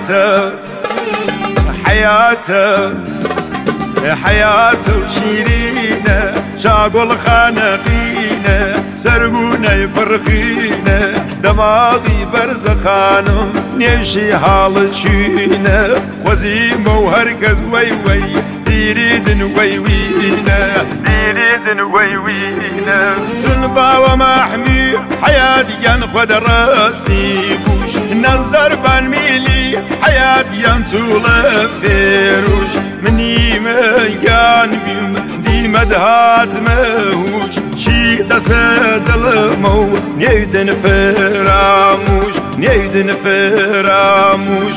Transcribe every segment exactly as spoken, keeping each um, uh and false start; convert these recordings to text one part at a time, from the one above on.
حياته حياته حياته شيرينه شاقول خانقينه سرقونا يفرقينه دماغي برزخانم نمشي حال تشينه وزيمه وهركز وي وي ديريدن وي وينا ديريدن وي وينا تنبا ومحمي حياتي ينخد راسي بوش نظر بان ميلي حياتي ينطول فيروش مني ميان بيم دي مدهات موش شي تسد المو نيدن فراموش نيدن فراموش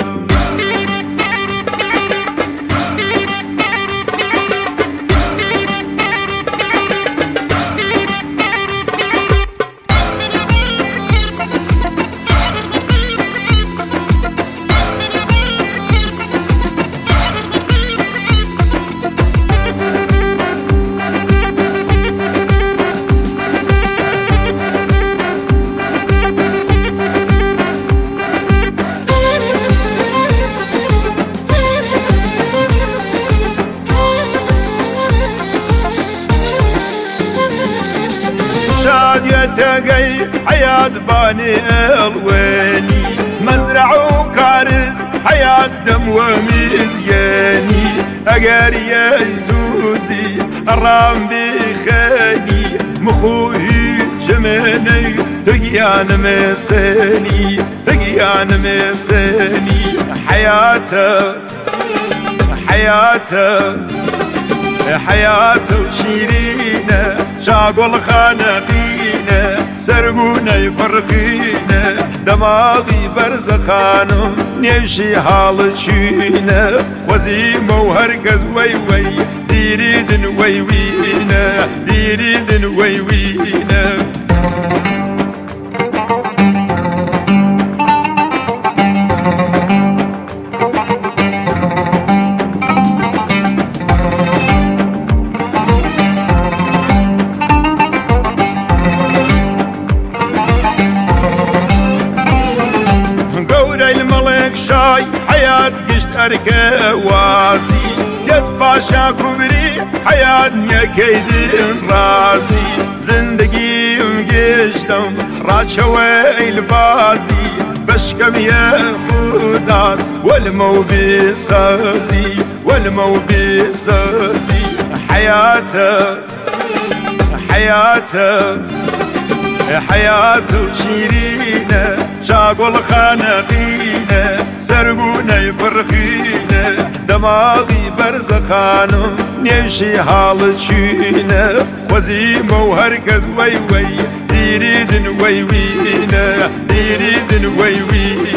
تقي حياة باني الويني مزرع وكارز حياة دم ومزياني أقاري توزي الرام بخاني مخوهي جماني تقيان مساني تقيان مساني حياته حياته حياته شيرينه شاقول خانقينه سرقونا يفرقينه دماغي برزخانم نمشي حال تشينه وزيمه وهركز وي وي ديريدن وي وينا ديريدن وي وينا شاي حياة قشت أركا وازي قد باشا كبري حياة نيكيد رازي زندگي قشتم راد شوي البازي بشكم يا خداس والمو بسازي والمو بسازي حياته حياته حياته شيرينه شاقول خانقينه سرقونا يفرقينه دماغي برزخانم نمشي حال تشينه وزيمه وهركز وي وي ديريدن وي وينا ديريدن وي وينا